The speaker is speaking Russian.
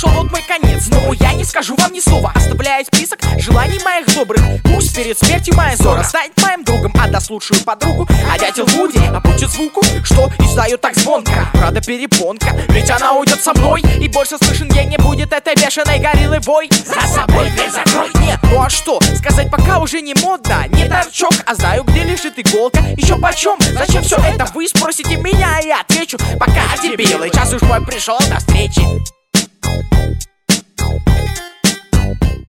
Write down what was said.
пришел вот мой конец. Но я не скажу вам ни слова, оставляю список желаний моих добрых. Пусть перед смертью моя Зора станет моим другом, отдаст лучшую подругу. А дятел Вуди опустит звуку, что издает так звонко. Правда перепонка, ведь она уйдет со мной, и больше слышен ей не будет этой бешеной гориллы вой. За собой дверь закрой. Нет, ну а что, сказать пока уже не модно. Не торчок, а знаю, где лежит иголка. Еще почем? Зачем все это? Вы спросите меня, и я отвечу: пока, дебилы, час уж мой пришел, до встречи.